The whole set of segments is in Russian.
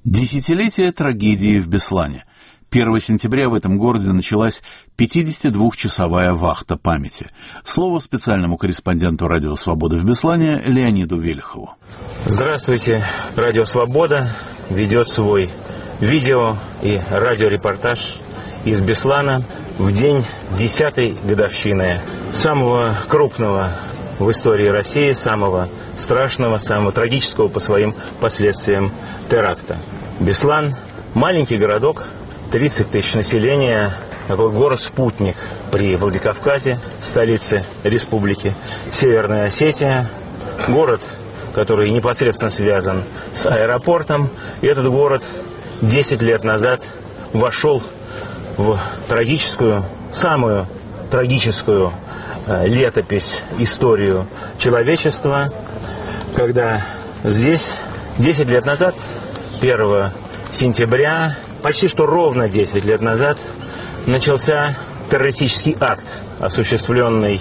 Десятилетие трагедии в Беслане. 1 сентября в этом городе началась 52-часовая вахта памяти. Слово специальному корреспонденту «Радио Свобода» в Беслане Леониду Велихову. Здравствуйте. «Радио Свобода» ведет свой видео и радиорепортаж из Беслана в день 10-й годовщины самого крупного в истории России, самого страшного, самого трагического по своим последствиям теракта. Беслан – маленький городок, 30 тысяч населения, такой город-спутник при Владикавказе, столице республики Северная Осетия. Город, который непосредственно связан с аэропортом. И этот город 10 лет назад вошел в трагическую, самую трагическую летопись, историю человечества, когда здесь 10 лет назад, 1 сентября, почти что ровно 10 лет назад, начался террористический акт, осуществленный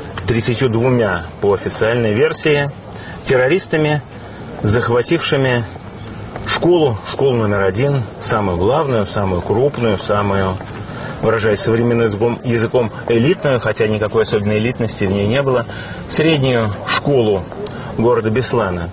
32 по официальной версии террористами, захватившими школу номер 1, самую главную, самую крупную, самую, выражаясь современным языком, элитную, хотя никакой особенной элитности в ней не было, среднюю школу города Беслана.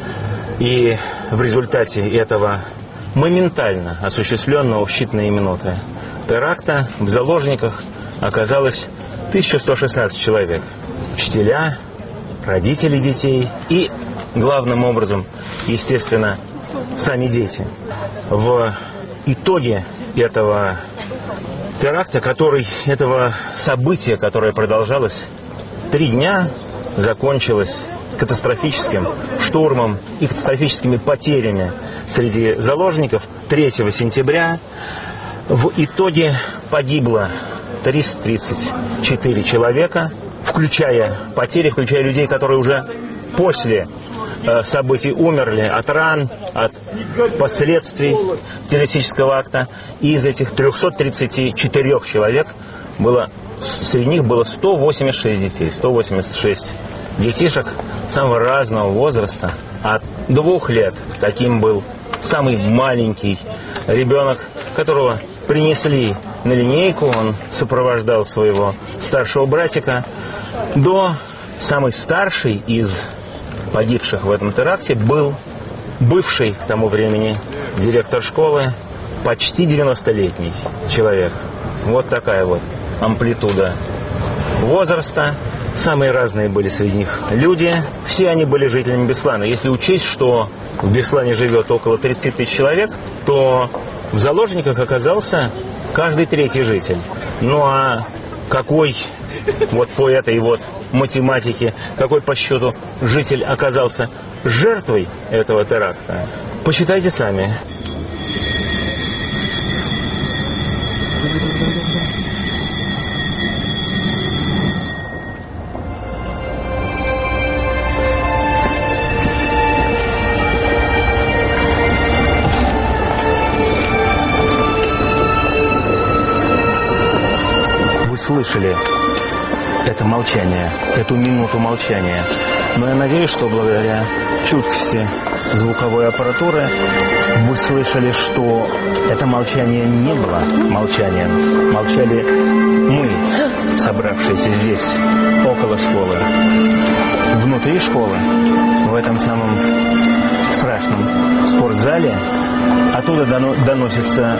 И в результате этого моментально осуществленного в считанные минуты теракта в заложниках оказалось 1116 человек. Учителя, родители детей и, главным образом, естественно, сами дети. В итоге этого теракта, этого события, которое продолжалось 3 дня, закончилось катастрофическим штурмом и катастрофическими потерями среди заложников. 3 сентября в итоге погибло 334 человека, включая потери, включая людей, которые уже после событий умерли от ран, от последствий террористического акта. И из этих 334 человек среди них было 186 детей, 186 детишек самого разного возраста. От 2 лет, таким был самый маленький ребенок, которого принесли на линейку, он сопровождал своего старшего братика, до самый старший из погибших в этом теракте был бывший к тому времени директор школы, почти 90-летний человек. Вот такая вот амплитуда возраста. Самые разные были среди них люди. Все они были жителями Беслана. Если учесть, что в Беслане живет около 30 тысяч человек, то в заложниках оказался каждый 3-й житель. Ну а какой вот по этой вот математике, какой по счету житель оказался жертвой этого теракта, посчитайте сами. Вы слышали это молчание, эту минуту молчания. Но я надеюсь, что благодаря чуткости звуковой аппаратуры вы слышали, что это молчание не было молчанием. Молчали мы, собравшиеся здесь, около школы. Внутри школы, в этом самом страшном спортзале, оттуда доносятся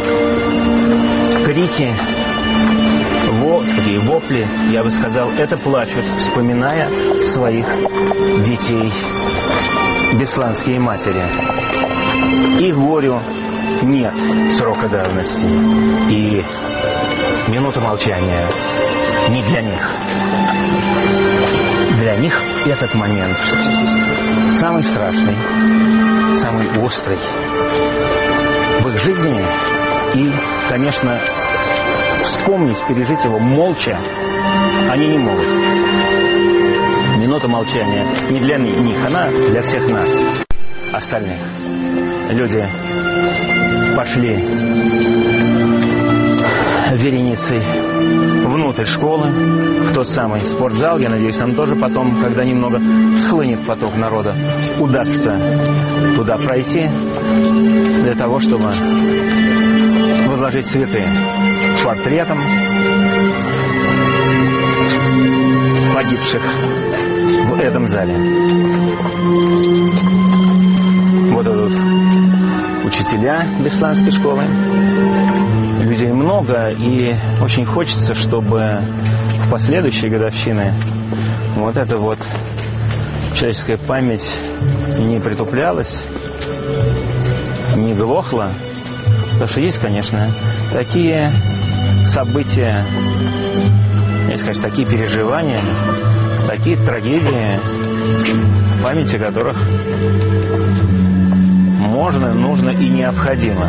крики, такие вопли, я бы сказал, это плачут, вспоминая своих детей бесланские матери. Их горю нет срока давности. И минута молчания не для них. Для них этот момент самый страшный, самый острый в их жизни. И, конечно, вспомнить, пережить его молча они не могут. Минута молчания не для них, она для всех нас, остальных. Люди пошли вереницей внутрь школы, в тот самый спортзал. Я надеюсь, нам тоже потом, когда немного схлынет поток народа, удастся туда пройти. для того, чтобы возложить цветы к портретам погибших в этом зале. Вот тут учителя Бесланской школы. Людей много, и очень хочется, чтобы в последующие годовщины вот эта вот человеческая память не притуплялась, не глохла. Потому что есть, конечно, такие события, если сказать, такие переживания, такие трагедии, память о которых можно, нужно и необходимо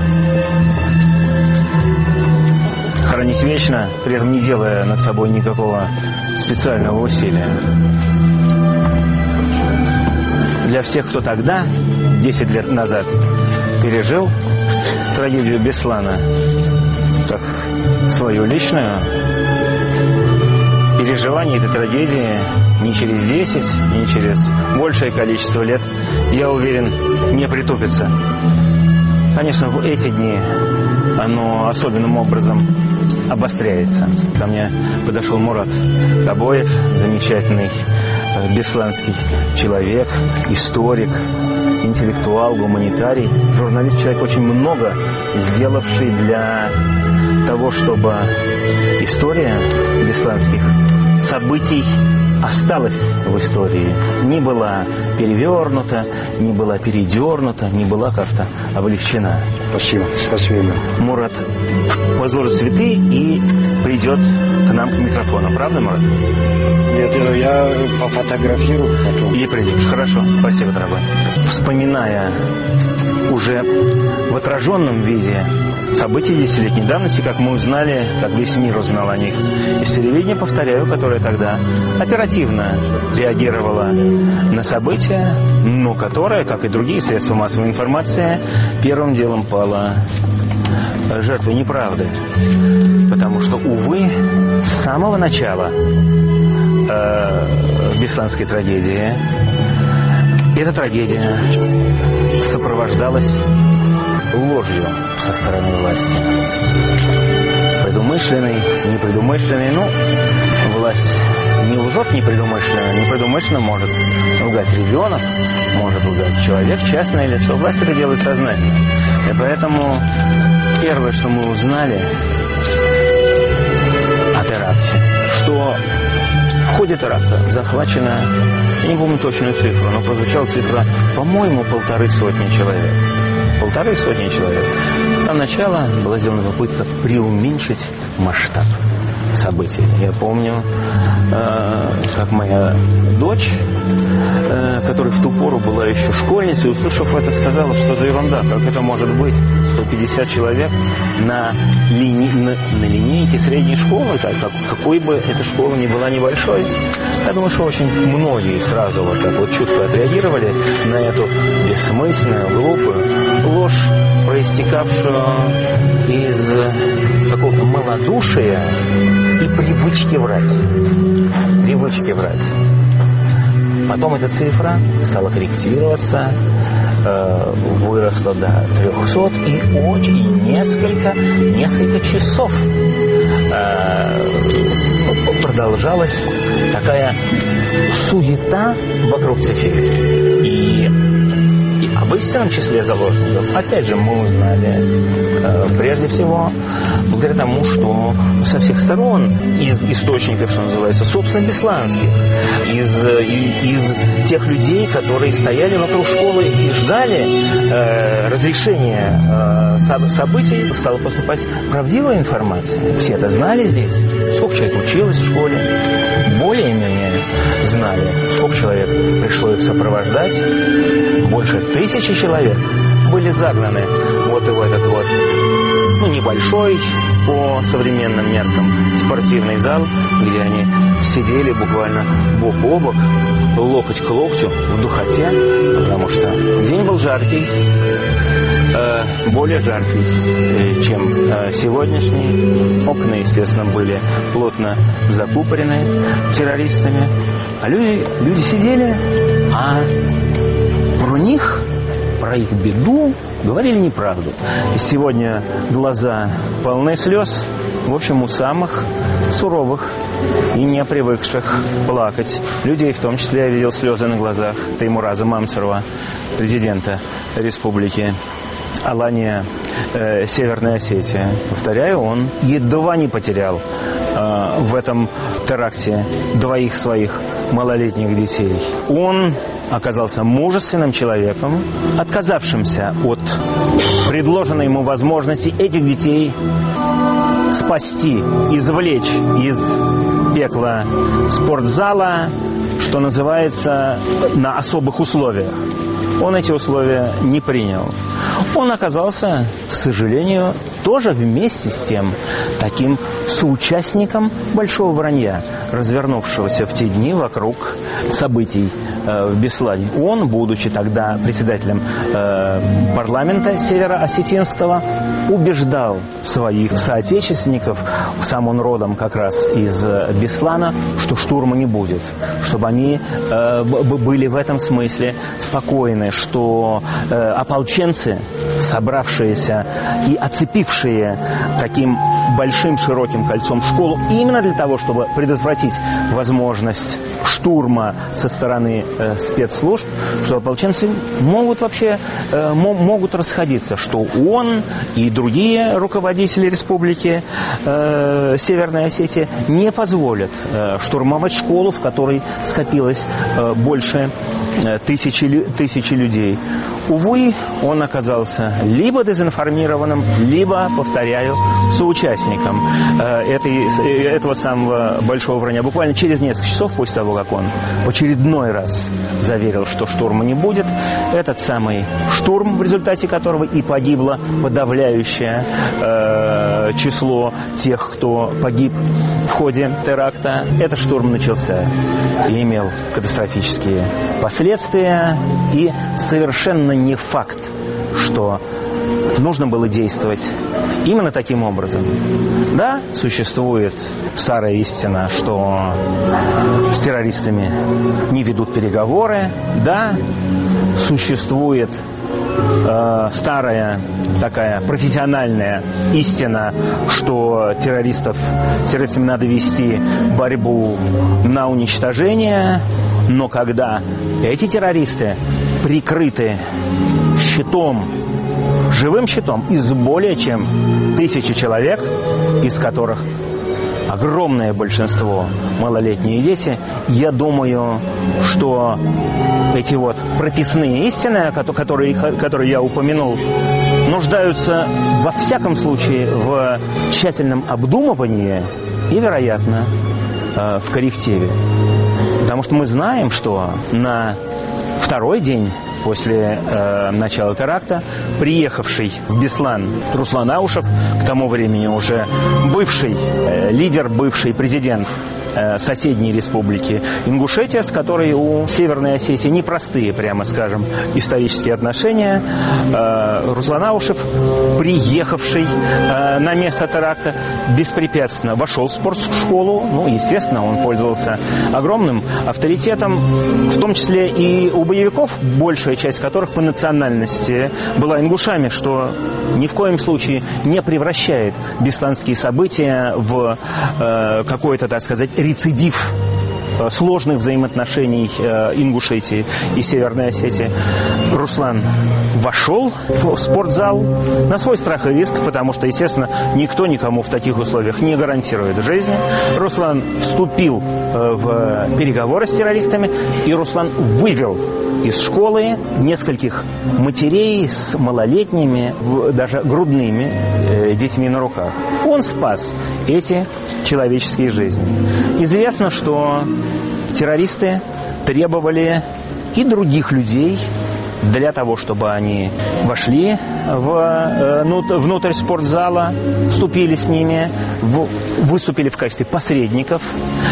хранить вечно, при этом не делая над собой никакого специального усилия. Для всех, кто тогда, 10 лет назад, пережил трагедию Беслана как свою личную, переживание этой трагедии ни через 10, ни через большее количество лет, я уверен, не притупится. Конечно, в эти дни оно особенным образом обостряется. Ко мне подошел Мурат Кабоев, замечательный бесланский человек, историк, интеллектуал, гуманитарий, журналист, человек, очень много сделавший для того, чтобы история бесланских событий осталась в истории, не была перевернута, не была передернута, не была как-то облегчена. Спасибо, спасибо. Мурат возложит цветы и придет к нам к микрофону. Правда, Мурат? Нет, я пофотографирую потом. И придешь. Хорошо, спасибо, дорогой. Вспоминая уже в отраженном виде события десятилетней давности, как мы узнали, как весь мир узнал о них. Из телевидения, повторяю, которое тогда оперативно реагировало на события, но которое, как и другие средства массовой информации, первым делом пало жертвой неправды. Потому что, увы, с самого начала бесланской трагедии эта трагедия сопровождалась ложью со стороны власти. Предумышленной, непредумышленной. Власть не лжет непредумышленно. Непредумышленно может лгать ребенок, может лгать человек, частное лицо. Власть это делает сознательно. И поэтому первое, что мы узнали о теракте, что в ходе теракта захвачено, я не помню точную цифру, но прозвучала цифра, по-моему, 150 человек. 150 человек. С самого начала была сделана попытка преуменьшить масштаб событий. Я помню, как моя дочь, которая в ту пору была еще школьницей, услышав это, сказала, что за ерунда, как это может быть 150 человек на линейке средней школы, какой бы эта школа ни была небольшой. Я думаю, что очень многие сразу вот так вот чутко отреагировали на эту бессмысленную, глупую ложь, проистекавшую из какого-то малодушия и привычки врать. Привычки врать. Потом эта цифра стала корректироваться, выросла до 300, и несколько часов продолжалась такая суета вокруг цифры. И об истинном числе заложников, опять же, мы узнали прежде всего благодаря тому, что со всех сторон, из источников, что называется, собственно, бесланских, из тех людей, которые стояли вокруг школы и ждали разрешения событий, стала поступать правдивая информация. Все это знали здесь. Сколько человек училось в школе, более-менее знали, сколько человек пришло их сопровождать. Больше 1000 человек были загнаны вот и в этот вот, небольшой по современным меркам спортивный зал, где они сидели буквально бок о бок, локоть к локтю в духоте, потому что день был жаркий, более жаркий, чем сегодняшний. Окна, естественно, были плотно закупорены террористами, а люди сидели, а про них, про их беду, говорили неправду. Сегодня глаза полны слез, в общем, у самых суровых и не привыкших плакать людей, в том числе я видел слезы на глазах Теймураза Мамсурова, президента республики Алания, Северная Осетия. Повторяю, он едва не потерял в этом теракте 2 своих малолетних детей. Он оказался мужественным человеком, отказавшимся от предложенной ему возможности этих детей спасти, извлечь из пекла спортзала, что называется, на особых условиях. Он эти условия не принял. Он оказался, к сожалению, тоже вместе с тем таким соучастником большого вранья, развернувшегося в те дни вокруг событий в Беслане. Он, будучи тогда председателем парламента североосетинского, убеждал своих соотечественников, сам он родом как раз из Беслана, что штурма не будет, чтобы они были в этом смысле спокойны, что ополченцы, собравшиеся и оцепившие таким большим широким кольцом школу именно для того, чтобы предотвратить возможность штурма со стороны спецслужб, что ополченцы могут вообще могут расходиться, что он и другие руководители республики Северная Осетия не позволят штурмовать школу, в которой скопилось больше тысячи людей. Увы, он оказался либо дезинформированным, либо, повторяю, соучастником этого самого большого вранья. Буквально через несколько часов после того, как он в очередной раз заверил, что штурма не будет, этот самый штурм, в результате которого и погибло подавляющее число тех, кто погиб в ходе теракта, этот штурм начался и имел катастрофические последствия, и совершенно не факт, что нужно было действовать именно таким образом. Да, существует старая истина, что с террористами не ведут переговоры. Да, существует старая такая профессиональная истина, что с террористами надо вести борьбу на уничтожение. Но когда эти террористы прикрыты щитом, живым щитом из более чем 1000 человек, из которых огромное большинство малолетние дети, я думаю, что эти вот прописные истины, которые я упомянул, нуждаются во всяком случае в тщательном обдумывании и, вероятно, в коррективе. Потому что мы знаем, что на второй день после начала теракта приехавший в Беслан Руслан Аушев, к тому времени уже бывший лидер, бывший президент соседней республики Ингушетия, с которой у Северной Осетии непростые, прямо скажем, исторические отношения. Руслан Аушев, приехавший на место теракта, беспрепятственно вошел в спортшколу. Ну, естественно, он пользовался огромным авторитетом, в том числе и у боевиков, большая часть которых по национальности была ингушами, что ни в коем случае не превращает бесланские события в какой-то, так сказать, рецидив сложных взаимоотношений Ингушетии и Северной Осетии. Руслан вошел в спортзал на свой страх и риск, потому что, естественно, никто никому в таких условиях не гарантирует жизни. Руслан вступил в переговоры с террористами, и Руслан вывел из школы нескольких матерей с малолетними, даже грудными детьми на руках. Он спас эти человеческие жизни. Известно, что террористы требовали и других людей для того, чтобы они вошли внутрь спортзала, вступили с ними, выступили в качестве посредников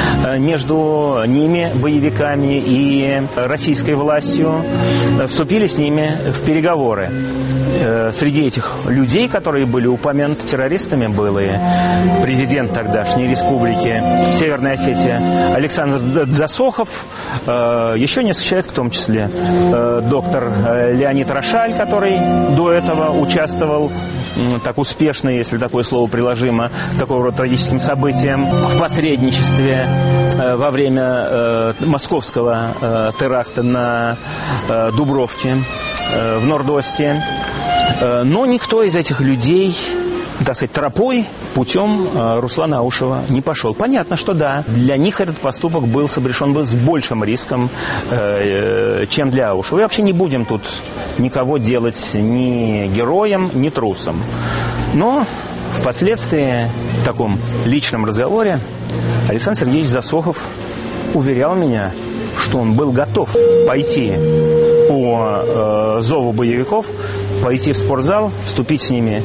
между ними, боевиками, и российской властью, вступили с ними в переговоры. Среди этих людей, которые были упомянуты террористами, был и президент тогдашней республики Северная Осетия Александр Дзасохов, еще несколько человек, в том числе доктор Леонид Рошаль, который до этого участвовал так успешно, если такое слово приложимо, такого рода трагическим событиям, в посредничестве во время московского теракта на Дубровке в Норд-Осте. Но никто из этих людей, так сказать, тропой, путем Руслана Аушева не пошел. Понятно, что да, для них этот поступок был совершен с большим риском, чем для Аушева. И вообще не будем тут никого делать ни героем, ни трусом. Но впоследствии в таком личном разговоре Александр Сергеевич Засохов уверял меня, что он был готов пойти по зову боевиков, пойти в спортзал, вступить с ними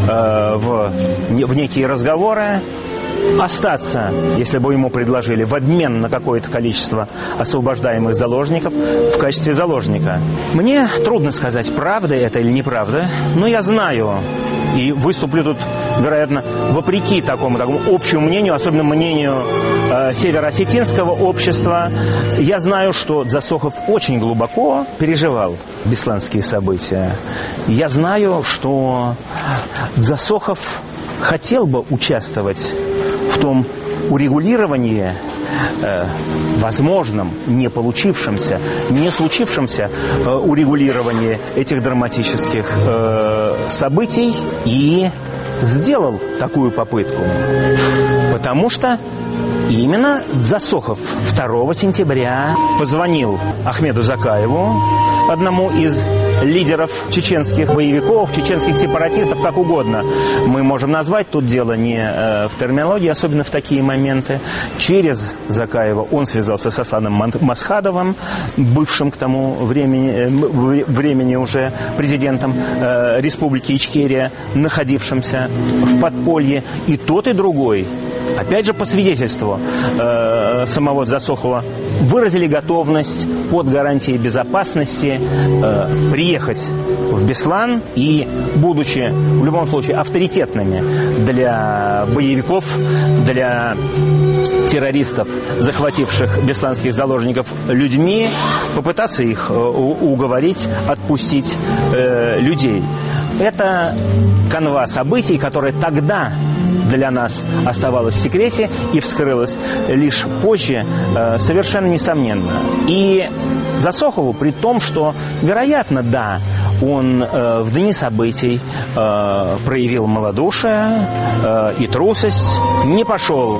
в некие разговоры, остаться, если бы ему предложили, в обмен на какое-то количество освобождаемых заложников в качестве заложника. Мне трудно сказать, правда это или неправда, но я знаю, и выступлю тут, вероятно, вопреки такому общему мнению, особенно мнению североосетинского общества. Я знаю, что Засохов очень глубоко переживал бесланские события. Я знаю, что Засохов хотел бы участвовать в том урегулировании, возможном, не получившемся, не случившемся урегулировании этих драматических событий, и сделал такую попытку. Потому что именно Засохов 2 сентября позвонил Ахмеду Закаеву, одному из лидеров чеченских боевиков, чеченских сепаратистов, как угодно мы можем назвать. Тут дело не в терминологии, особенно в такие моменты. Через Закаева он связался с Асланом Масхадовым, бывшим к тому времени уже президентом Республики Ичкерия, находившимся в подполье. И тот, и другой, опять же по свидетельству самого Засохова, выразили готовность под гарантией безопасности приехать в Беслан и, будучи в любом случае авторитетными для боевиков, для террористов, захвативших бесланских заложников, людьми, попытаться их уговорить, отпустить людей. Это канва событий, которая тогда для нас оставалась в секрете и вскрылась лишь позже, совершенно несомненно. И Засохову, при том, что, вероятно, да, он в дни событий проявил малодушие и трусость, не пошел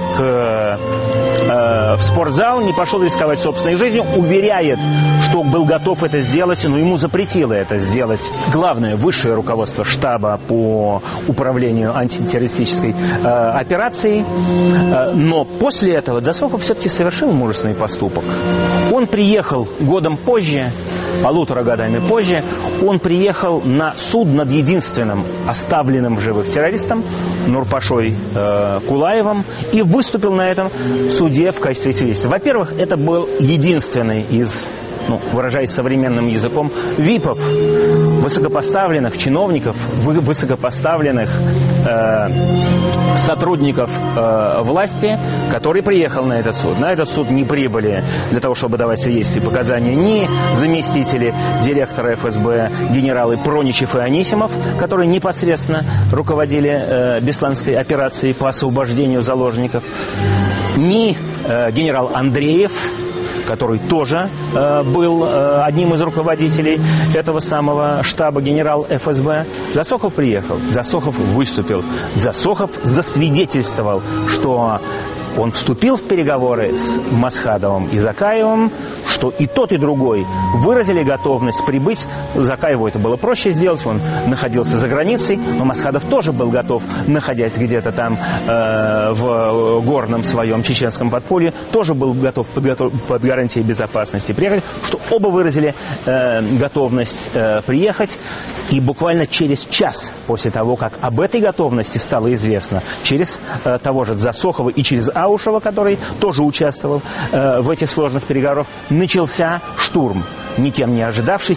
в спортзал, не пошел рисковать собственной жизнью, уверяет, что был готов это сделать, но ему запретило это сделать главное высшее руководство штаба по управлению антитеррористической операцией. Но после этого Засохов все-таки совершил мужественный поступок. Он приехал годом позже, 1,5 годами позже, он приехал на суд над единственным оставленным в живых террористом Нурпашой Кулаевым и выступил на этом суде в качестве свидетеля. Во-первых, это был единственный из, выражаясь современным языком, ВИПов, высокопоставленных чиновников, высокопоставленных сотрудников власти, который приехал на этот суд. На этот суд не прибыли для того, чтобы давать свидетельства и показания ни заместители директора ФСБ генералы Проничев и Анисимов, которые непосредственно руководили Бесланской операцией по освобождению заложников, ни генерал Андреев, который тоже был одним из руководителей этого самого штаба, генерал ФСБ. Засохов приехал, Засохов выступил, Засохов засвидетельствовал, что он вступил в переговоры с Масхадовым и Закаевым, что и тот, и другой выразили готовность прибыть. Закаеву это было проще сделать, он находился за границей, но Масхадов тоже был готов, находясь где-то там в горном своем чеченском подполье, тоже был готов под гарантией безопасности приехать, что оба выразили готовность приехать. И буквально через час после того, как об этой готовности стало известно, через того же Засохова и через Аушева, который тоже участвовал в этих сложных переговорах, начался штурм, никем не ожидавшийся,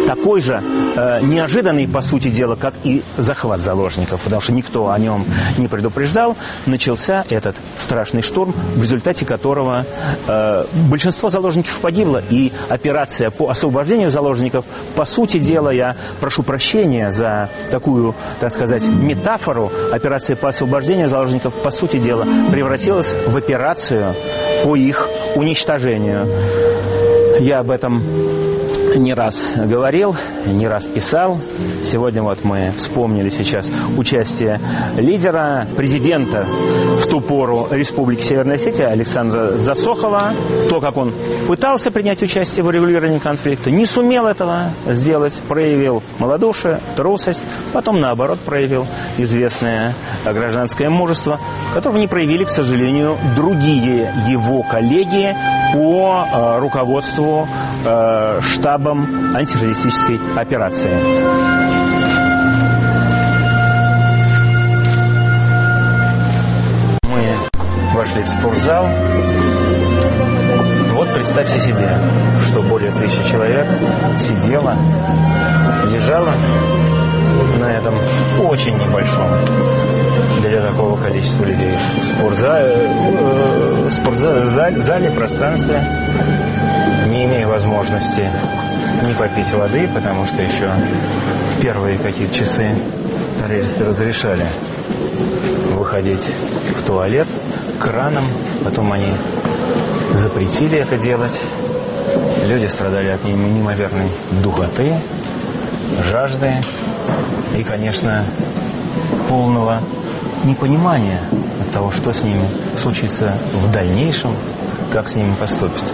такой же неожиданный, по сути дела, как и захват заложников, потому что никто о нем не предупреждал, начался этот страшный штурм, в результате которого большинство заложников погибло, и операция по освобождению заложников, по сути дела, я прошу прощения за такую, так сказать, метафору, операция по освобождению заложников, по сути дела, превратилась в операцию по их уничтожению. Я об этом не раз говорил, не раз писал. Сегодня вот мы вспомнили сейчас участие лидера, президента в ту пору Республики Северная Осетия Александра Засохова. То, как он пытался принять участие в урегулировании конфликта, не сумел этого сделать, проявил малодушие, трусость, потом, наоборот, проявил известное гражданское мужество, которого не проявили, к сожалению, другие его коллеги по руководству штабом антитеррористической операции. Мы вошли в спортзал. Вот представьте себе, что более 1000 человек сидело, лежало на этом очень небольшом для такого количества людей зале, пространстве, не имея возможности не попить воды, потому что еще в первые какие-то часы террористы разрешали выходить в туалет кранам, потом они запретили это делать. Люди страдали от неимоверной духоты, жажды и, конечно, полного непонимания от того, что с ними случится в дальнейшем, как с ними поступят.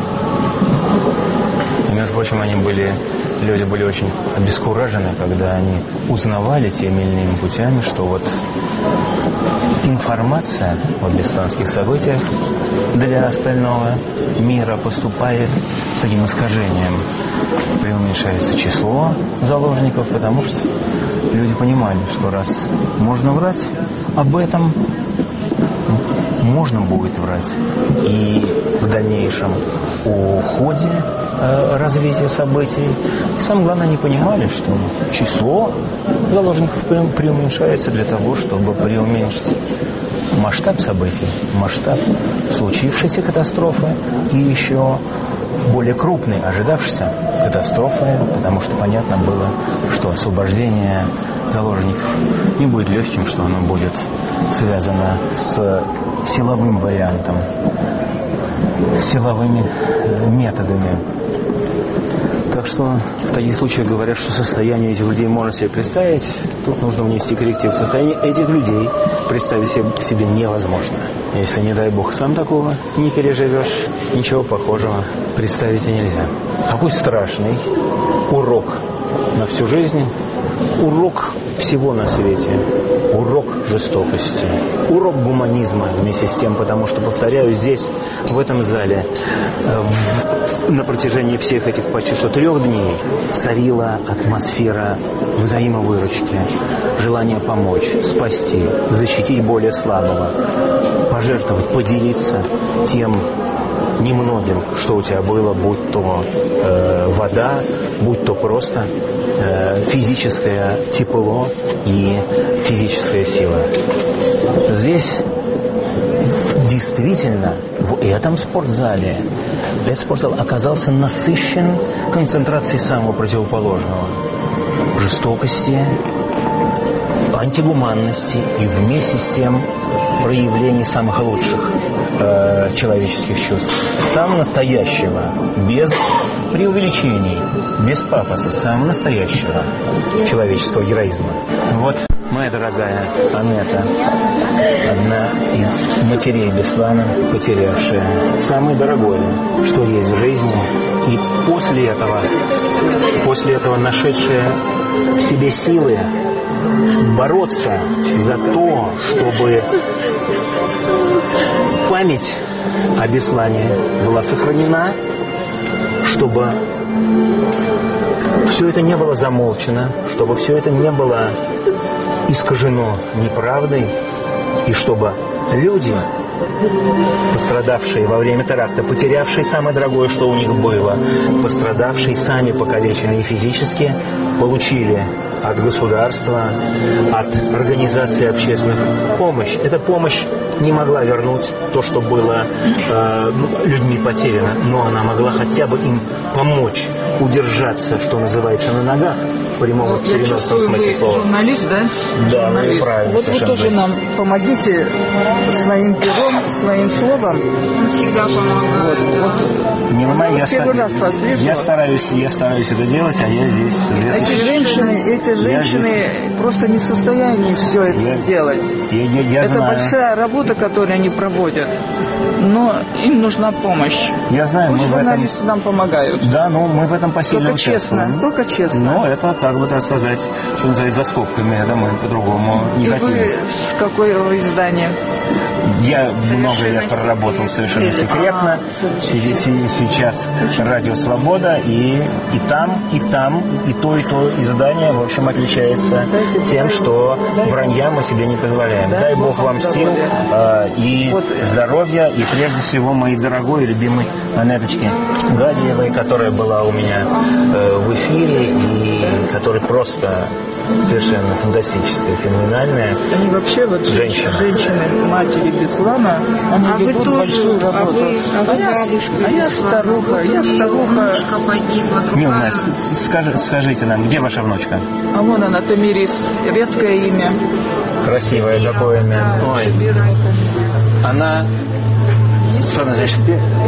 И, между прочим, люди были очень обескуражены, когда они узнавали теми или иными путями, что вот информация о дагестанских событиях для остального мира поступает с таким искажением. Преуменьшается число заложников, потому что люди понимали, что раз можно врать об этом, можно будет врать и в дальнейшем о ходе развития событий. И самое главное, они понимали, что число заложников преуменьшается для того, чтобы преуменьшить масштаб событий, масштаб случившейся катастрофы и еще более крупной ожидавшейся катастрофы, потому что понятно было, что освобождение заложников не будет легким, что оно будет связано с силовым вариантом, с силовыми методами. Так что в таких случаях говорят, что состояние этих людей можно себе представить. Тут нужно внести корректив. Состояние этих людей представить себе невозможно. Если, не дай бог, сам такого не переживешь, ничего похожего представить и нельзя. Какой страшный урок на всю жизнь, урок всего на свете, урок жестокости, урок гуманизма вместе с тем, потому что, повторяю, здесь, в этом зале, на протяжении всех этих почти что 3 дней царила атмосфера взаимовыручки, желание помочь, спасти, защитить более слабого, пожертвовать, поделиться тем немногим, что у тебя было, будь то вода, будь то просто физическое тепло и физическая сила. Здесь действительно в этом спортзале этот спортзал оказался насыщен концентрацией самого противоположного: жестокости, антигуманности и вместе с тем проявлений самых лучших человеческих чувств, самого настоящего, без преувеличений, без пафоса, самого настоящего человеческого героизма. Вот моя дорогая Анетта, одна из матерей Беслана, потерявшая самое дорогое, что есть в жизни, и после этого нашедшая в себе силы бороться за то, чтобы память о Беслане была сохранена, чтобы все это не было замолчено, чтобы все это не было искажено неправдой, и чтобы люди пострадавшие во время теракта, потерявшие самое дорогое, что у них было, пострадавшие, сами покалеченные физически, получили от государства, от организаций общественных помощь. Эта помощь не могла вернуть то, что было людьми потеряно, но она могла хотя бы им помочь удержаться, что называется, на ногах, в прямом и переносном смысле слова. Журналист, да? Да, журналист. правильно. Вот вы тоже нам помогите своим пером, своим словом. Он всегда помогает. Первый раз вас вижу. Я стараюсь это делать, а я здесь. Эти женщины просто не в состоянии все это сделать. Это знаю. большая работа, которую они проводят. Но им нужна помощь. Я знаю, Пусть журналисты нам помогают. Да, но мы в этом посильно участвуем. Только честно. Но это, как бы так сказать, что называется, за скобками. Это мы по-другому не хотим. Вы с какого издания? Я много лет проработал совершенно секретно. Сейчас Радио Свобода. И там, и то издание, в общем, отличается тем, что вранья мы себе не позволяем. Дай Бог вам сил и здоровья, и прежде всего моей дорогой и любимой Анеточки Гадиевой, которая была у меня в эфире и которая просто совершенно фантастическая, феноменальная. Они вообще вот женщины матери Беслана, они ведут большую работу. Я старуха. Внучка погибла, Милна, скажите нам, где ваша внучка? А вон она, Тамирис, редкое имя. Красивое такое имя. Ой. Она... Что она значит?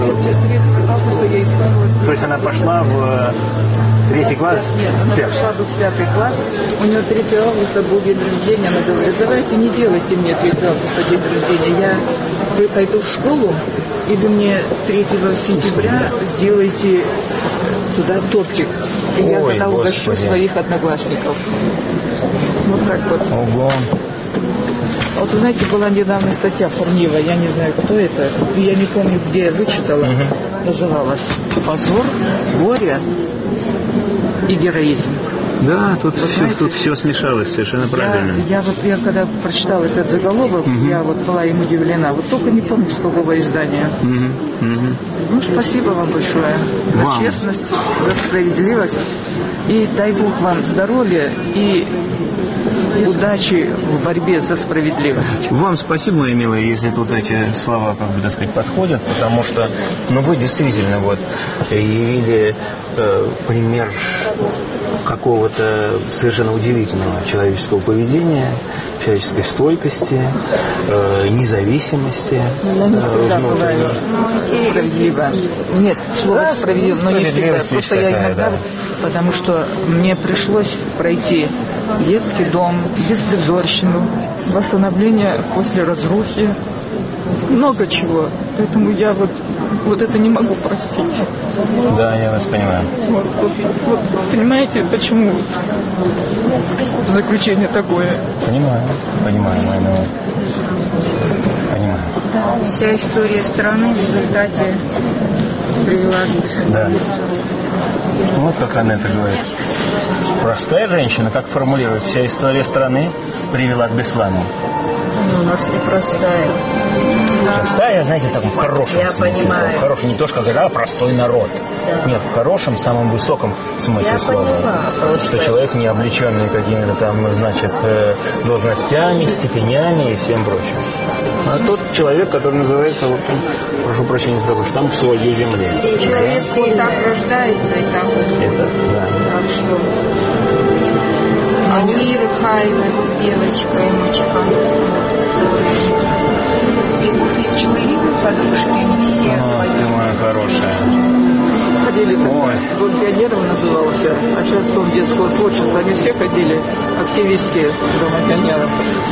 То есть она пошла в 3 класс? Нет, она пошла в 5 класс. У нее 3 августа был день рождения. Она говорит, давайте не делайте мне 3 августа день рождения. Я пойду в школу, и вы мне 3 сентября сделаете туда тортик. И я тогда угощу своих одноклассников. Вот так вот. Ого. Вот, вы знаете, была недавно статья Фурнива, я не знаю, кто это, я не помню, где я вычитала, называлась «Позор, горе и героизм». Да, тут все смешалось, совершенно правильно. Я когда прочитала этот заголовок, я вот была им удивлена. Вот только не помню, с какого издания. Ну, спасибо вам большое за честность, за справедливость. И дай Бог вам здоровья и удачи в борьбе за справедливость. Вам спасибо, мои милые, если тут эти слова, как бы, так сказать, подходят, потому что, вы действительно вот явили пример какого-то совершенно удивительного человеческого поведения, человеческой стойкости, независимости. Я не всегда бываю справедлива. Нет, слово справедливо, но не всегда. Просто я иногда, потому что мне пришлось пройти детский дом, беспризорщину, восстановление после разрухи, много чего. Поэтому я вот это не могу простить. Да, я вас понимаю. Вот понимаете, почему заключение такое? Понимаю, понимаю. Да, вся история страны в результате привела к бессмертию. Да. Вот как она это говорит. Простая женщина, как формулирует, вся история страны привела к Беслану. У нас непростая. Простая, знаете, в таком хорошем смысле. Понимаю. Хороший, не то, что говорят, простой народ. Да. Нет, в хорошем, самом высоком смысле слова. Понимаю, что человек не облеченный какими-то там, должностями, степенями и всем прочим. А тот человек, который называется, в общем, прошу прощения за то, что там солью земли. Человек вот так рождается и так вот. Это, да. Так что... А у Иры Хаевой девочка и мальчика. И вот их 4 подружки, они все. Ты моя хорошая. Ходили, Дом пионеров назывался, а сейчас Дом детского творчества. Они все ходили, активистки Дома пионеров.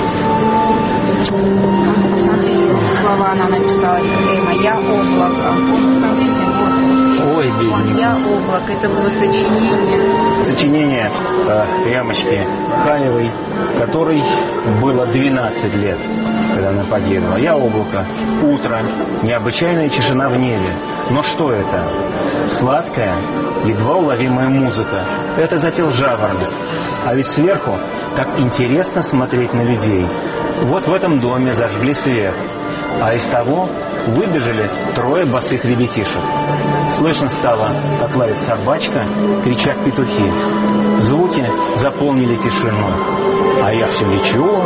Посмотрите, слова она написала, Эма, «Я облако». Посмотрите, вот. Ой, бедненький. «Я облако», это было сочинение. Сочинение Ямочки Хаевой, которой было 12 лет, когда она погибла. «Я облако», утро, необычайная тишина в небе. Но что это? Сладкая, едва уловимая музыка. Это запел жаворонок. А ведь сверху так интересно смотреть на людей. Вот в этом доме зажгли свет. А из того выбежали 3 босых ребятишек. Слышно стало, как лает собачка, кричат петухи. Звуки заполнили тишину. А я все лечу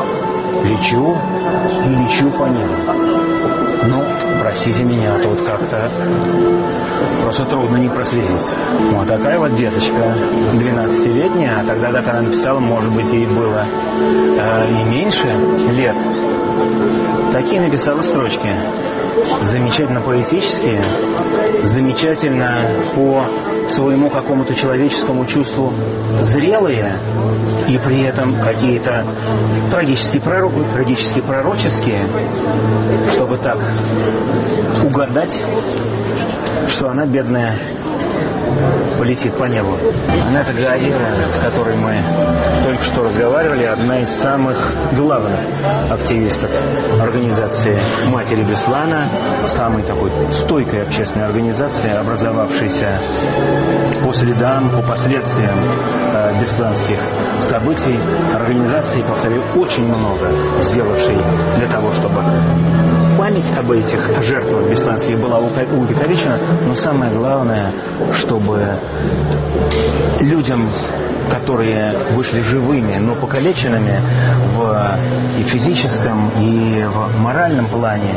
и лечу по небу. Ну, простите меня, тут как-то просто трудно не прослезиться. Вот такая вот деточка, 12-летняя, а тогда, когда она написала, может быть, ей было и меньше лет. Такие написала строчки. Замечательно поэтические, замечательно по своему какому-то человеческому чувству зрелые и при этом какие-то трагически пророческие, чтобы так угадать, что она, бедная, полетит по небу. Она-то Гадина, с которой мы только что разговаривали, одна из самых главных активисток организации «Матери Беслана», самой такой стойкой общественной организации, образовавшейся по следам, по последствиям бесланских событий, организации, повторю, очень много сделавшей для того, чтобы память об этих жертвах бесланских была увековечена, но самое главное, чтобы людям, которые вышли живыми, но покалеченными и в физическом, и в моральном плане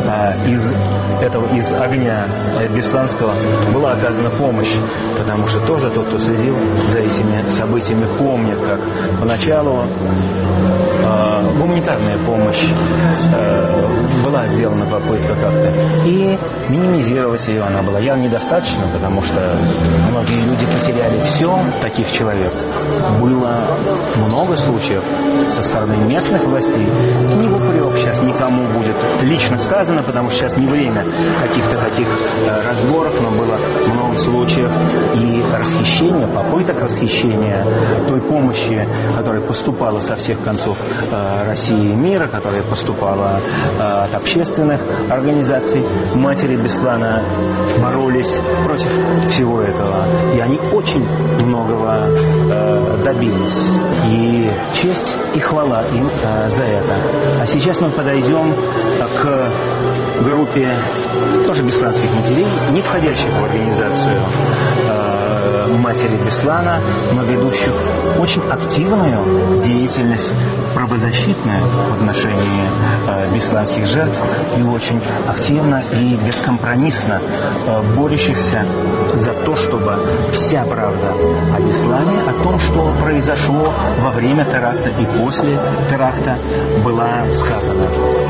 из огня бесланского была оказана помощь, потому что тоже тот, кто следил за этими событиями, помнит, как поначалу гуманитарная помощь была сделана попытка как-то, и минимизировать ее она была явно недостаточно, потому что многие люди потеряли все, таких человек. Было много случаев со стороны местных властей. Не в упрек сейчас никому будет лично сказано, потому что сейчас не время каких-то таких разборов, но было много случаев и расхищения, попыток расхищения той помощи, которая поступала со всех концов России и мира, которая поступала от общественных организаций. Матери Беслана боролись против всего этого, и они очень многого добились. И честь и хвала им за это. А сейчас мы подойдем к группе тоже бесланских матерей, не входящих в организацию «Матери Беслана», но ведущих очень активную деятельность правозащитную в отношении бесланских жертв и очень активно и бескомпромиссно борющихся за то, чтобы вся правда о Беслане, о том, что произошло во время теракта и после теракта, была сказана.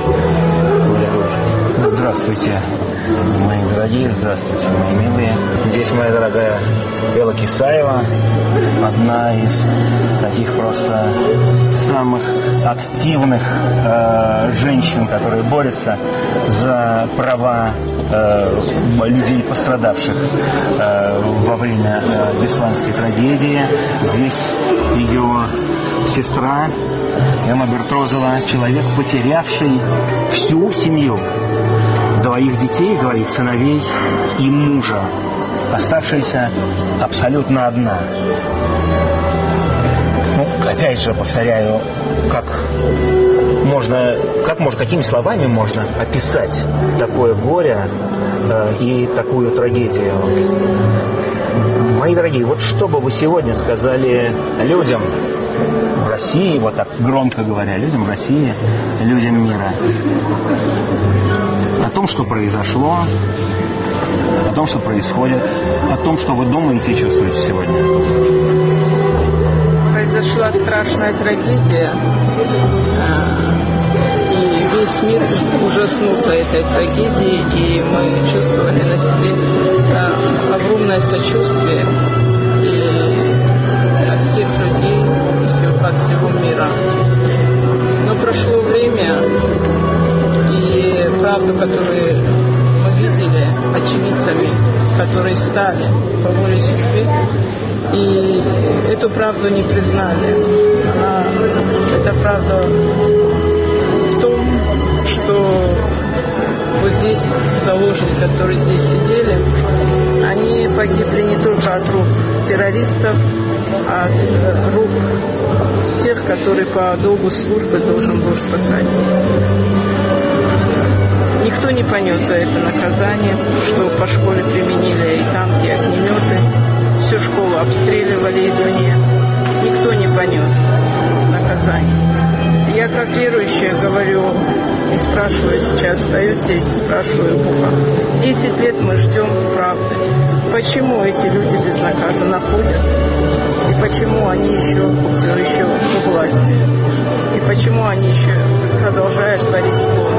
Здравствуйте, мои дорогие, здравствуйте, мои милые. Здесь моя дорогая Элла Кисаева, одна из таких просто самых активных женщин, которые борются за права людей, пострадавших во время бесланской трагедии. Здесь ее сестра Эмма Бертрозова, человек, потерявший всю семью, 2 детей, 2 сыновей и мужа, оставшаяся абсолютно одна. Ну, опять же, повторяю, какими словами можно описать такое горе и такую трагедию? Мои дорогие, вот что бы вы сегодня сказали людям в России, вот так громко говоря, людям в России, людям мира, о том, что произошло, о том, что происходит, о том, что вы думаете и чувствуете сегодня? Произошла страшная трагедия, и весь мир ужаснулся этой трагедией, и мы чувствовали на себе огромное сочувствие от всех людей, от всего мира. Но прошло время, и правду, которую мы видели очевидцами, которые стали по воле судьбы, и эту правду не признали. Эта правда в том, что вот здесь заложники, которые здесь сидели, они погибли не только от рук террористов, а от рук тех, которые по долгу службы должен был спасать. Никто не понес за это наказание, что по школе применили и танки, и огнеметы. Всю школу обстреливали извне. Никто не понес наказание. Я как верующая говорю и спрашиваю сейчас, стою здесь, спрашиваю Бога. 10 лет мы ждем правды. Почему эти люди безнаказанно ходят? И почему они еще все еще у власти? И почему они еще продолжают творить зло?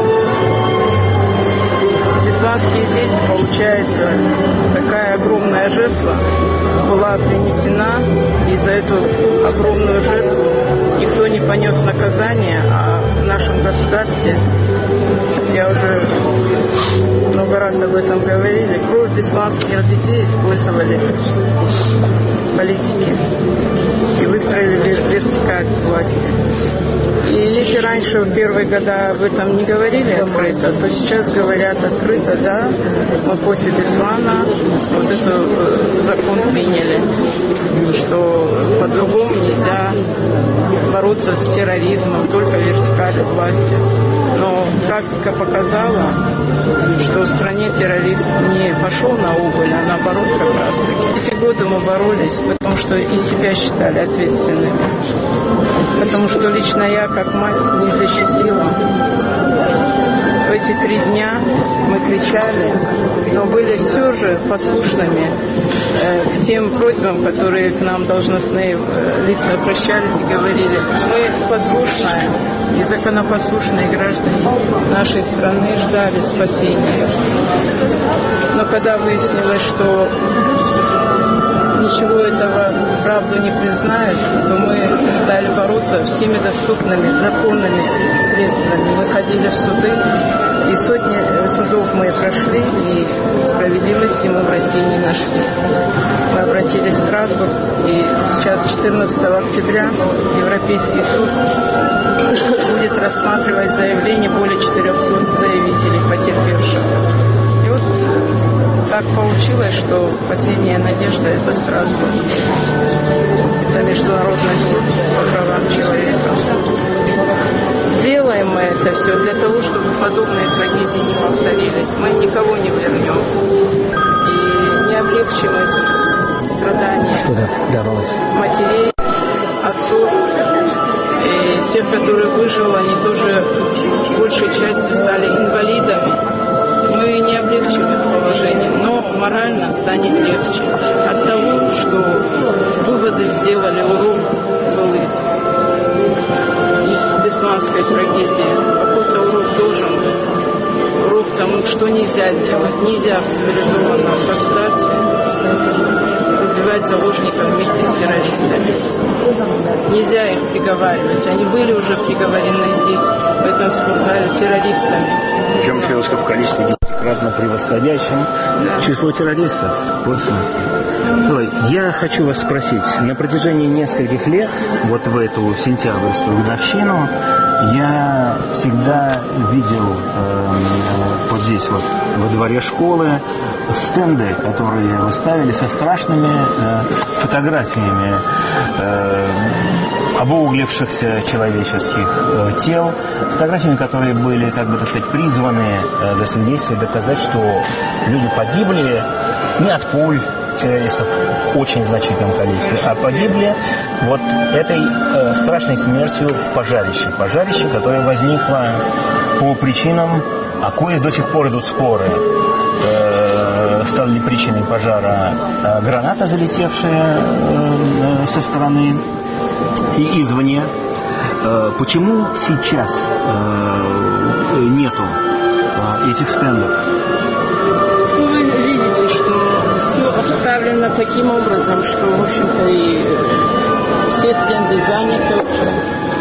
Бесланские дети, получается, такая огромная жертва была принесена, и за эту огромную жертву никто не понес наказание, а в нашем государстве, я уже много раз об этом говорили, кровь бесланских детей использовали политики и выстроили вертикаль власти. И если раньше в первые года об этом не говорили открыто, то сейчас говорят открыто, да, мы после Беслана вот этот закон приняли, что по-другому нельзя бороться с терроризмом, только вертикалью власти. Но практика показала, что в стране террорист не пошел на убыль, а наоборот как раз таки. Эти годы мы боролись, потому что и себя считали ответственными. Потому что лично я, как мать, не защитила. В эти 3 дня мы кричали, но были все же послушными к тем просьбам, которые к нам должностные лица обращались и говорили. Мы послушные и законопослушные граждане нашей страны ждали спасения. Но когда выяснилось, что ничего этого правду не признают, то мы стали бороться всеми доступными законными средствами. Мы ходили в суды, и сотни судов мы прошли, и справедливости мы в России не нашли. Мы обратились в Страсбург, и сейчас 14 октября Европейский суд будет рассматривать заявление более 400 заявителей, потерпевших. И вот так получилось, что последняя надежда – это Страсбург. Это Международный суд по правам человека. Делаем мы это все для того, чтобы подобные трагедии не повторились. Мы никого не вернем и не облегчим этих страданий матерей, отцов. И тех, которые выжили, они тоже большей частью стали инвалидами. Мы не облегчим их положение, но морально станет легче от того, что выводы сделали, урок был из бесланской трагедии. Какой-то урок должен быть. Урок тому, что нельзя делать. Нельзя в цивилизованном государстве убивать заложников вместе с террористами. Нельзя их приговаривать. Они были уже приговорены здесь, в этом спортзале, террористами. Причем девушка в количестве 10-кратно превосходящем число террористов. Вот смысл. Я хочу вас спросить. На протяжении нескольких лет, вот в эту сентябрьскую годовщину, я всегда видел вот здесь вот во дворе школы стенды, которые выставили со страшными фотографиями обуглившихся человеческих тел, фотографиями, которые были, как бы так сказать, призваны засвидетельствовать, доказать, что люди погибли не от пуль террористов в очень значительном количестве, а погибли вот этой страшной смертью в пожарище. Пожарище, которое возникло по причинам, о коих до сих пор идут споры. Стала ли причиной пожара граната, залетевшая со стороны и извне. Почему сейчас нету этих стендов? Вы видите, что все обставлено таким образом, что, в общем-то, и все стенды заняты уже.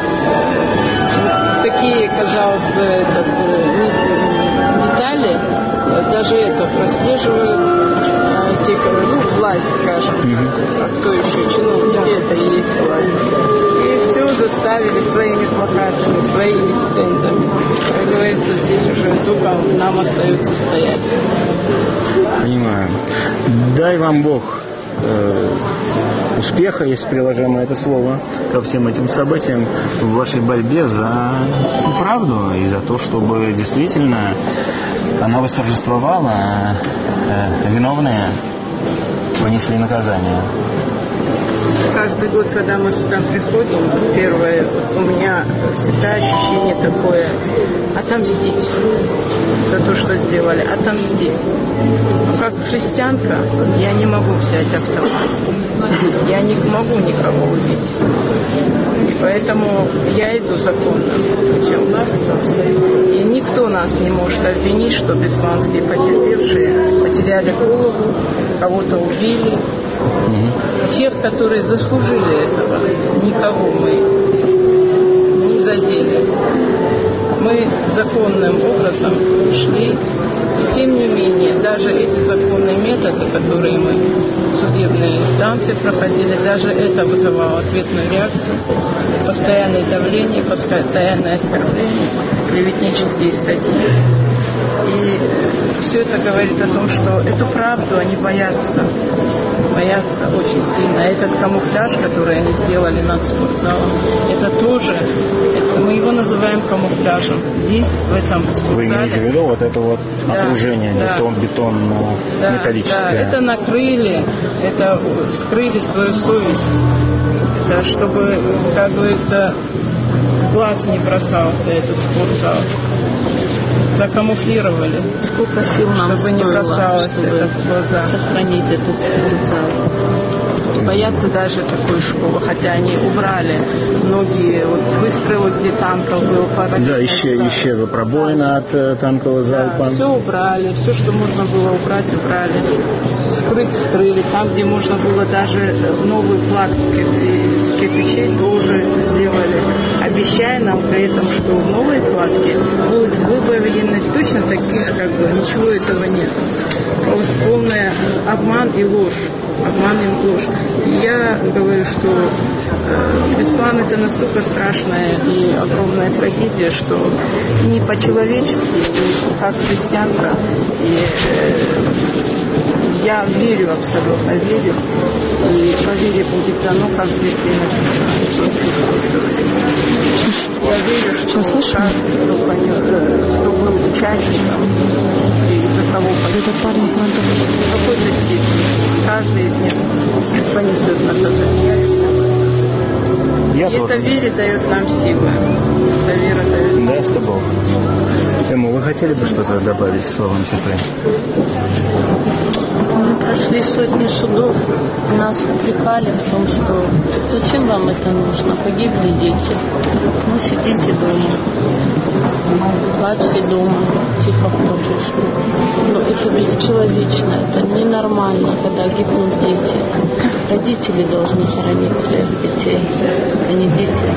Такие, казалось бы, детали, даже это прослеживают те, власть, скажем, а кто еще чиновники, это и есть власть. И все заставили своими плакатами, своими стендами. Как говорится, здесь уже только нам остается стоять. Понимаю. Дай вам Бог успеха, если приложим это слово, ко всем этим событиям в вашей борьбе за правду и за то, чтобы действительно Она восторжествовала, виновные понесли наказание. Каждый год, когда мы сюда приходим, первое, у меня всегда ощущение такое: отомстить за то, что сделали, отомстить. Но как христианка я не могу взять автомат, я не могу никого убить. И поэтому я иду законным путем. И никто нас не может обвинить, что бесланские потерпевшие потеряли голову, кого-то убили. Тех, которые заслужили этого, никого мы не задели. Мы законным образом шли. И тем не менее, даже эти законные методы, которые мы, судебные инстанции проходили, даже это вызывало ответную реакцию. Постоянное давление, постоянное оскорбление, клеветнические статьи. И все это говорит о том, что эту правду они боятся очень сильно. Этот камуфляж, который они сделали над спортзалом, это тоже, мы его называем камуфляжем. Здесь, в этом спортзале... Вы имеете в виду вот это вот окружение, бетон-металлическое? Да, это накрыли, это скрыли свою совесть, это чтобы, как говорится, глаз не бросался этот спортзал. Закамуфлировали. Сколько сил нам чтобы не бросалось это в глаза. Сохранить этот спортзал. Боятся даже такой школы, хотя они убрали многие выстрелы, где танков был. Да, исчезла пробоина от танкового залпа. Да, все убрали, все, что можно было убрать, убрали. Скрыли. Там, где можно было даже новый плат с кирпичей, тоже сделали. Обещая нам при этом, что в новой кладке будут выполнены точно такие же, ничего этого нет. Полный обман и ложь. И я говорю, что Беслан это настолько страшная и огромная трагедия, что не по-человечески, как христианка, и я верю, абсолютно верю, и по вере будет дано, как в Библии написано. Иисус Христос говорит. Я верю, что каждый, кто был участником, и за кого в какой-то степени, каждый из них понесет наказание. И эта вера дает нам силы. Эта вера дает. Да, с тобой. Эмма, вы хотели бы что-то добавить к словам сестры? Мы прошли сотни судов, нас упрекали в том, что зачем вам это нужно, погибли дети, ну сидите дома, плачьте дома, тихо в подушку. Но это бесчеловечно, это ненормально, когда гибнут дети. Родители должны хоронить своих детей, а не дети.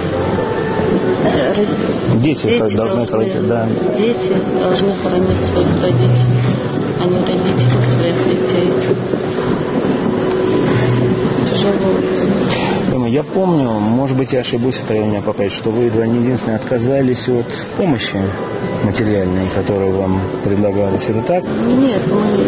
Дети должны хоронить, да. Дети должны хоронить своих родителей, а не родители своих детей. Тяжело. Я помню, может быть, я ошибусь, это у меня поправить, что вы не единственные отказались от помощи материальной, которую вам предлагалась. Это так? Нет,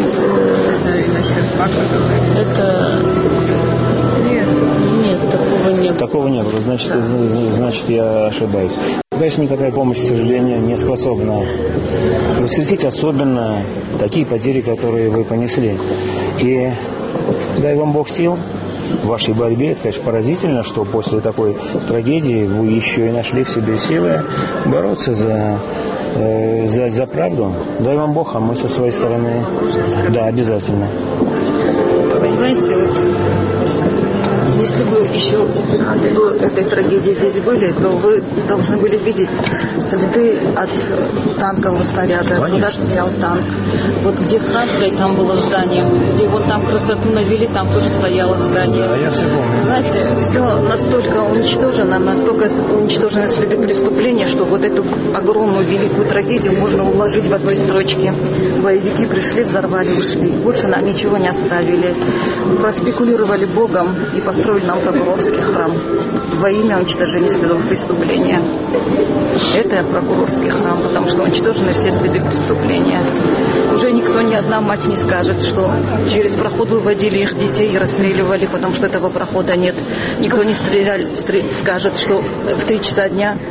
Нет, такого нет. Такого не было, значит, я ошибаюсь. Конечно, никакая помощь, к сожалению, не способна воскресить, особенно такие потери, которые вы понесли. И дай вам Бог сил в вашей борьбе. Это, конечно, поразительно, что после такой трагедии вы еще и нашли в себе силы бороться за правду. Дай вам Бог, а мы со своей стороны... Да, обязательно. Понимаете, если бы еще до этой трагедии здесь были, то вы должны были видеть следы от танкового снаряда, куда стрелял танк. Вот где храм стоит, там было здание. Где вот там красоту навели, там тоже стояло здание. Да, я все помню. Знаете, все настолько уничтожены следы преступления, что вот эту огромную великую трагедию можно уложить в одной строчке. Боевики пришли, взорвали, ушли. Больше нам ничего не оставили. Проспекулировали Богом и построили нам прокурорский храм во имя уничтожения следов преступления. Это прокурорский храм, потому что уничтожены все следы преступления. Уже никто, ни одна мать не скажет, что через проход выводили их детей и расстреливали, потому что этого прохода нет. Никто не скажет, что в 3 часа дня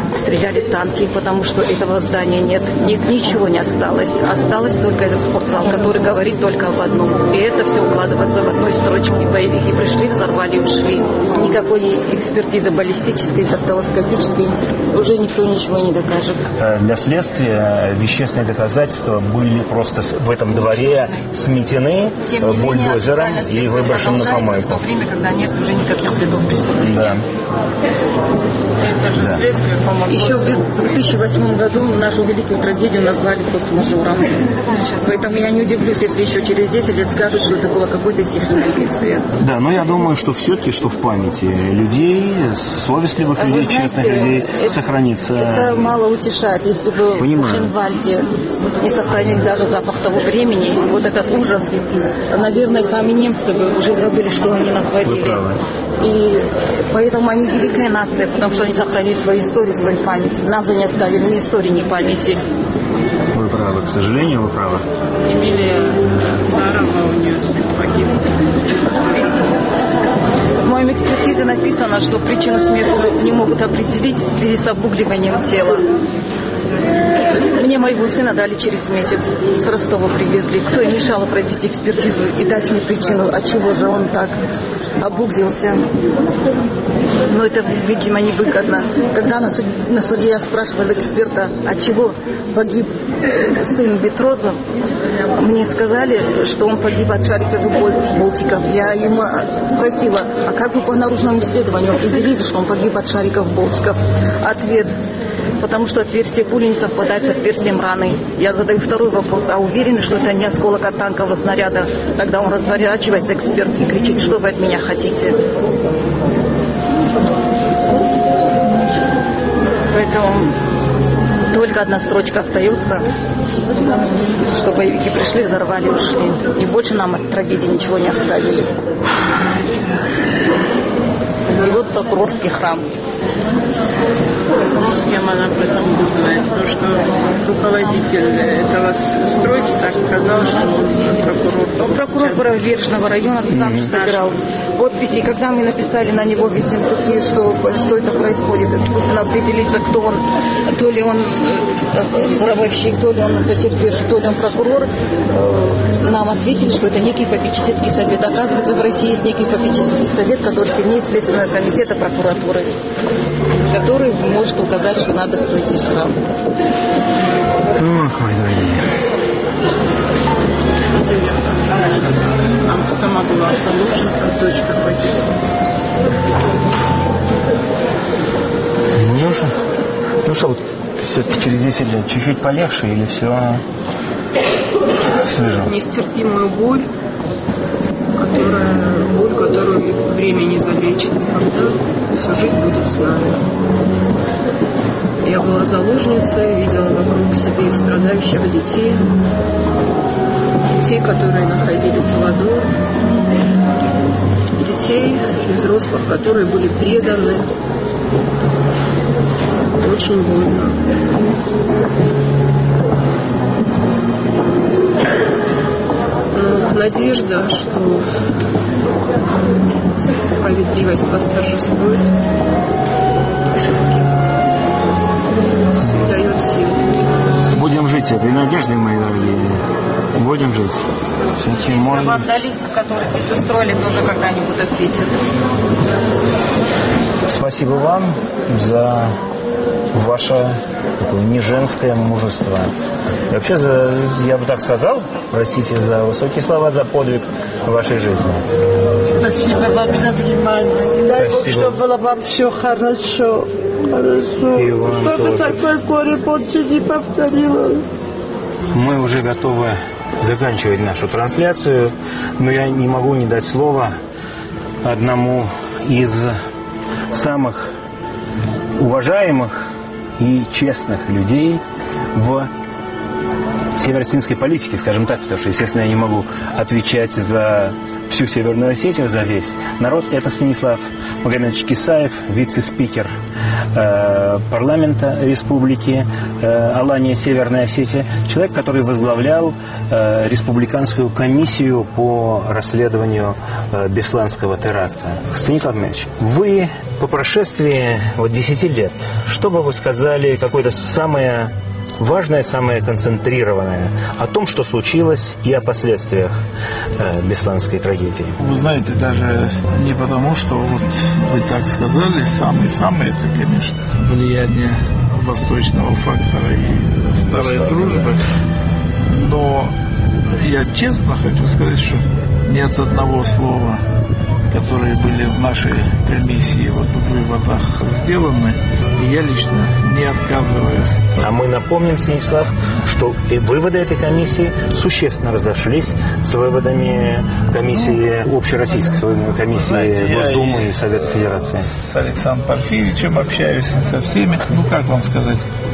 стреляли танки, потому что этого здания нет. Ничего не осталось. Осталось только этот спортзал, который говорит только об одном. И это все укладывается в одной строчке. Боевики пришли, взорвали и ушли. Никакой экспертизы баллистической, дактилоскопической уже никто ничего не докажет. Для следствия вещественные доказательства были просто в этом дворе сметены бульдозером и выброшены на помойку. В то время, когда нет уже никаких следов преступления. Да. Это же следствие помогло. Еще в 2008 году нашу великую трагедию назвали форс-мажором. Поэтому я не удивлюсь, если еще через 10 лет скажут, что это было какое-то стихийное бедствие. Да, но я думаю, что все-таки, что в памяти людей, совестливых людей, честных людей, сохранится. Это мало утешает, если бы в Бухенвальде не сохранили даже запах того времени, вот этот ужас, наверное, сами немцы бы уже забыли, что они натворили. И поэтому они великая нация, потому что они сохранили свою историю, свою память. Нам же не оставили ни истории, ни памяти. Вы правы, к сожалению, вы правы. Эмилия Зарова, у нее сын погиб. В моей экспертизе написано, что причину смерти не могут определить в связи с обугливанием тела. Мне моего сына дали через месяц. С Ростова привезли. Кто им мешало провести экспертизу и дать мне причину, от чего же он так обуглился. Но это, видимо, невыгодно. Когда на суде я спрашивала эксперта, от чего погиб сын Бетрозов, мне сказали, что он погиб от шариков и болтиков. Я ему спросила, а как вы по наружному исследованию определили, что он погиб от шариков и болтиков? Ответ: потому что отверстие пули не совпадает с отверстием раны. Я задаю второй вопрос: а уверены, что это не осколок от танкового снаряда? Тогда он разворачивается, эксперт, и кричит: что вы от меня хотите? Поэтому только одна строчка остается, что боевики пришли, взорвали, ушли. И больше нам от трагедии ничего не оставили. И вот прокурорский храм. Ну, с кем она об этом вызывает? Потому что руководитель этого стройки так сказал, что он прокурор. Прокурор Правобережного района сам собирал подписи. И когда мы написали на него Ессентуки, что это происходит, пусть он определится, кто он, то ли он гробовщик, то ли он потерпевший, то ли он прокурор, нам ответили, что это некий попечительский совет. Оказывается, в России есть некий попечительский совет, который сильнее Следственного комитета прокуратуры, который может указать, что надо строить здесь храм. Ох, мои дорогие. Она сама была заложница, дочка погибла. Ну что, вот все-таки через 10 лет чуть-чуть полегче или все свежо? Нестерпимую боль, которую время не залечит никогда, всю жизнь будет с нами. Я была заложницей, видела вокруг себя страдающих детей, которые находились в аду, детей и взрослых, которые были преданы. Очень больно. Но надежда, что справедливость восторжествует, все-таки дает силу. Будем жить этой надеждой, мои дорогие. Будем жить. Все-таки можно... Вандализм, который здесь устроили, тоже когда-нибудь ответит. Спасибо вам за ваше такое неженское мужество. И вообще, я бы так сказал, простите за высокие слова, за подвиг в вашей жизни. Спасибо вам за внимание. Дай Бог, чтобы было вам все хорошо. И вам чтобы тоже. Такое горе больше не повторилось. Мы уже готовы заканчивать нашу трансляцию, но я не могу не дать слова одному из самых уважаемых и честных людей в северо-осетинской политики, скажем так, потому что, естественно, я не могу отвечать за всю Северную Осетию, за весь народ. Это Станислав Магомедович Кисаев, вице-спикер парламента республики Алания, Северная Осетия, человек, который возглавлял республиканскую комиссию по расследованию Бесланского теракта. Станислав Магомедович, вы по прошествии 10 лет, что бы вы сказали, какое-то самое важное, самое концентрированное о том, что случилось, и о последствиях бесланской трагедии? Вы знаете, даже не потому, что вот вы так сказали, самый-самый, это, конечно, влияние восточного фактора и старой дружбы. Но я честно хочу сказать, что нет одного слова, которые были в нашей комиссии вот в выводах сделаны, и я лично не отказываюсь. А мы напомним, Станислав, что и выводы этой комиссии существенно разошлись с выводами комиссии общероссийской, комиссии Госдумы и Совета Федерации. С Александром Порфирьевичем общаюсь, со всеми. Ну, как вам сказать,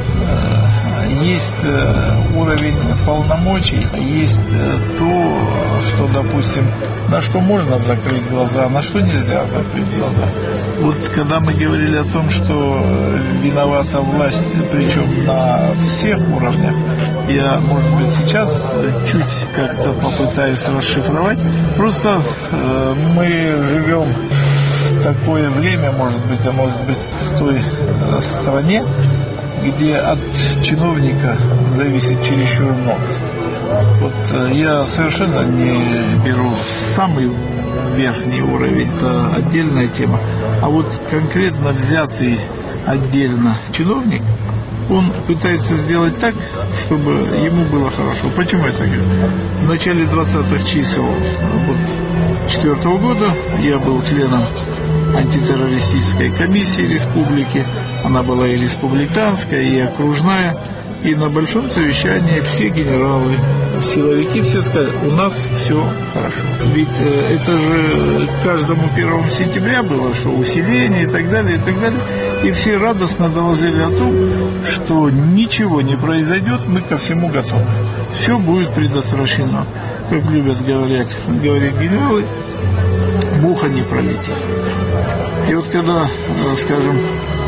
есть уровень полномочий, есть то, что, допустим, на что можно закрыть глаза, на что нельзя закрыть глаза. Вот когда мы говорили о том, что виновата власть, причем на всех уровнях, я, может быть, сейчас чуть как-то попытаюсь расшифровать. Просто мы живем в такое время, может быть, в той стране, где от чиновника зависит чересчур много. Вот я совершенно не беру самый верхний уровень, это отдельная тема. А вот конкретно взятый отдельно чиновник, он пытается сделать так, чтобы ему было хорошо. Почему я так говорю? В начале 20-х чисел 2004 года я был членом антитеррористической комиссии республики. Она была и республиканская, и окружная. И на большом совещании все генералы, силовики все сказали, у нас все хорошо. Ведь это же каждому 1 сентября было, что усиление и так далее, и так далее. И все радостно доложили о том, что ничего не произойдет, мы ко всему готовы. Все будет предотвращено. Как любят говорить генералы, муха не пролетит. И вот когда, скажем,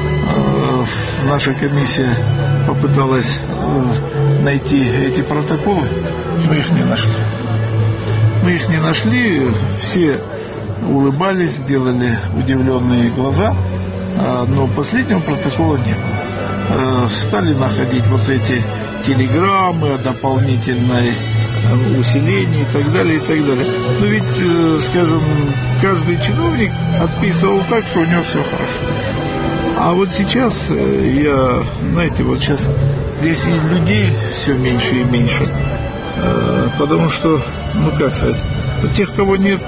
наша комиссия попыталась найти эти протоколы, мы их не нашли. Мы их не нашли, все улыбались, делали удивленные глаза, но последнего протокола не было. Стали находить вот эти телеграммы о дополнительной усилении и так далее, и так далее. Но ведь, скажем, каждый чиновник отписывал так, что у него все хорошо. А вот сейчас я, знаете, вот сейчас здесь и людей все меньше и меньше. Потому что, ну как сказать, тех, кого нет,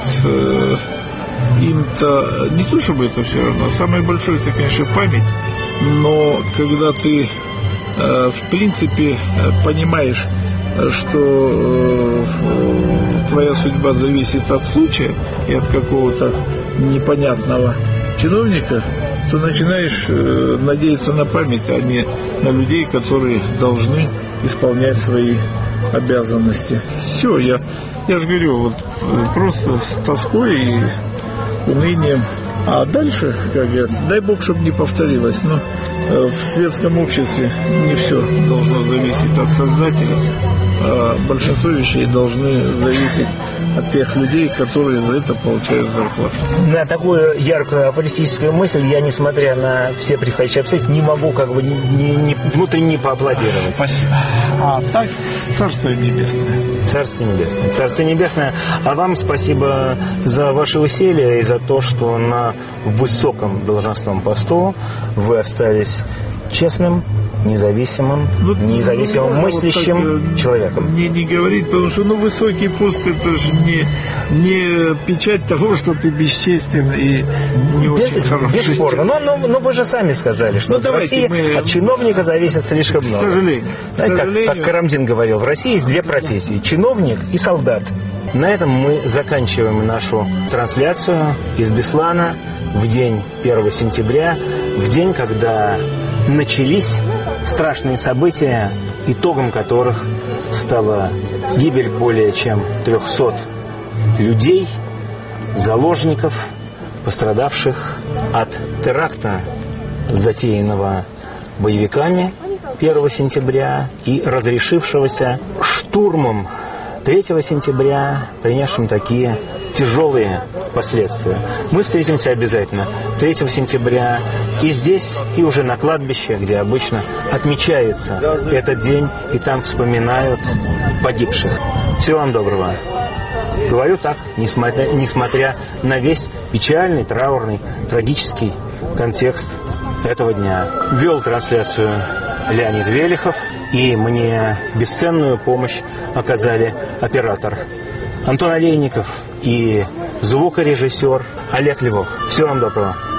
им-то не то, чтобы это все равно. Самое большое, это, конечно, память. Но когда ты, в принципе, понимаешь, что твоя судьба зависит от случая и от какого-то непонятного чиновника, то начинаешь надеяться на память, а не на людей, которые должны исполнять свои обязанности. Все, я же говорю, вот просто с тоской и унынием. А дальше, как говорят, дай Бог, чтобы не повторилось. Но в светском обществе не все должно зависеть от создателей. Большинство вещей должны зависеть от тех людей, которые за это получают зарплату. На такую яркую афористическую мысль я, несмотря на все приходящие обстоятельства, не могу внутренне поаплодировать. Спасибо. А так, Царство Небесное. Царство Небесное. Царство Небесное. А вам спасибо за ваши усилия и за то, что на высоком должностном посту вы остались честным, независимым, мыслящим человеком. Не говорить, потому что высокий пост, это же не печать того, что ты бесчестен и не очень хороший. Бесспорно. Но вы же сами сказали, что в России от чиновника зависит слишком много. К сожалению. Знаете, как Карамзин говорил, в России есть две профессии – чиновник и солдат. На этом мы заканчиваем нашу трансляцию из Беслана в день 1 сентября, в день, когда начались страшные события, итогом которых стала гибель более чем 300 людей, заложников, пострадавших от теракта, затеянного боевиками 1 сентября и разрешившегося штурмом 3 сентября, принесшим такие тяжелые последствия. Мы встретимся обязательно 3 сентября и здесь, и уже на кладбище, где обычно отмечается этот день, и там вспоминают погибших. Всего вам доброго. Говорю так, несмотря на весь печальный, траурный, трагический контекст этого дня. Вел трансляцию Леонид Велихов, и мне бесценную помощь оказали оператор Антон Олейников и звукорежиссер Олег Львов. Всего вам доброго.